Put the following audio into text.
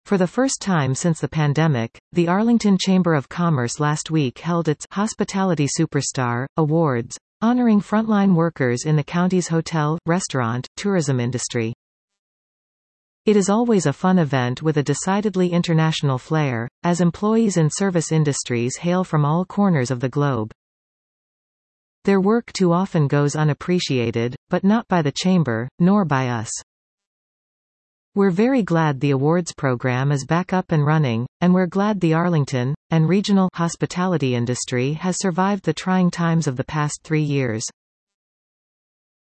For the first time since the pandemic, the Arlington Chamber of Commerce last week held its Hospitality Superstar Awards, honoring frontline workers in the county's hotel, restaurant, tourism industry. It is always a fun event with a decidedly international flair, as employees in service industries hail from all corners of the globe. Their work too often goes unappreciated, but not by the Chamber, nor by us. We're very glad the awards program is back up and running, and we're glad the Arlington and regional hospitality industry has survived the trying times of the past 3 years.